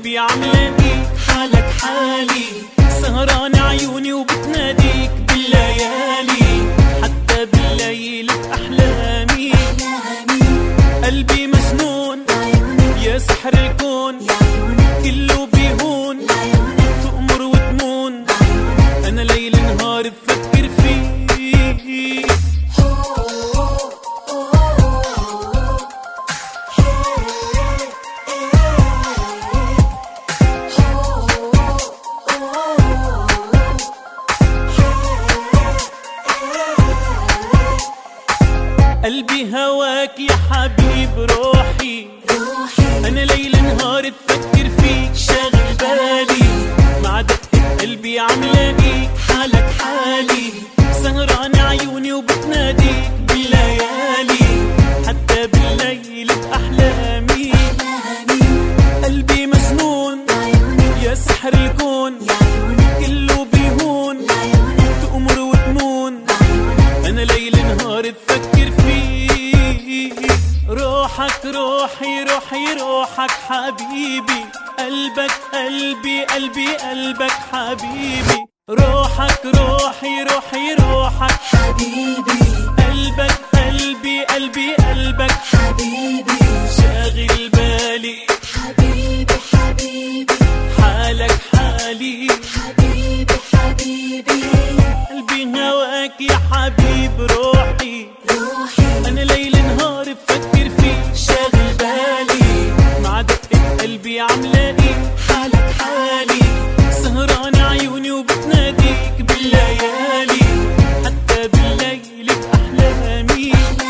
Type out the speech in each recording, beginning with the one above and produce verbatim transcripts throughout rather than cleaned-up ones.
قلبي عملاقيك حالك حالي، سهران عيوني وبتناديك بالليالي، حتى بالليل بأحلامي. قلبي مجنون يا سحر الكون، كله بيهون تأمر وتمون، أنا ليل نهار بفكر فيك. قلبي هواك يا حبيب روحي، أنا ليل نهار بفكر فيك، شاغل بالي مع دقة قلبي عملاقيك حالك حالي، سهران عيوني وبتناديك بالليالي، حتى بالليل بأحلامي. قلبي مجنون يا سحر الكون، كله بيهون تأمر وتمون، أنا ليل نهار بفكر فيك. روحك روحي روحي روحك حبيبي، قلبك قلبي قلبي قلبك حبيبي. روحك روحي روحي روحك حبيبي، قلبك قلبي قلبي قلبك حبيبي، شاغل بالي حبيبي حبيبي، حالك حالي، حبيبي حبيبي. قلبي هواك يا حبيب روحي، روحي أنا ليل نهار بفكر فيك، شاغل بالي مع دقة قلبي عملاقيك حالك حالي، سهران عيوني وبتناديك بالليالي، حتى بالليل بأحلامي.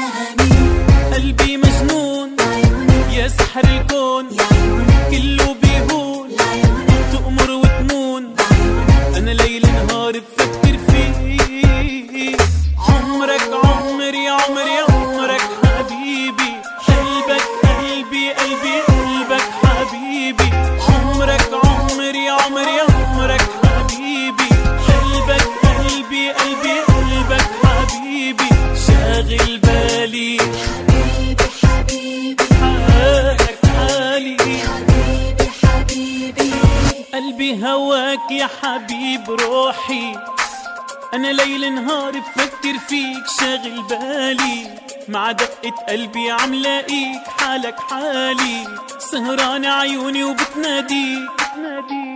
قلبي مجنون يا سحر الكون، كله بيهون تأمر وتمون، أنا ليل نهار بفكر فيك. عمرك عمري عمري عمرك حبيبي، قلبك قلبي قلبي قلبك حبيبي. عمرك عمري عمري عمرك حبيبي، قلبك قلبي قلبي قلبك حبيبي، شاغل بالي حبيبي حبيبي، حالك حالي. حبيبي حبيبي. قلبي هواك يا حبيب روحي، أنا ليل نهار بفكر فيك، شاغل بالي مع دقة قلبي عملاقيك حالك حالي، سهران عيوني وبتناديك.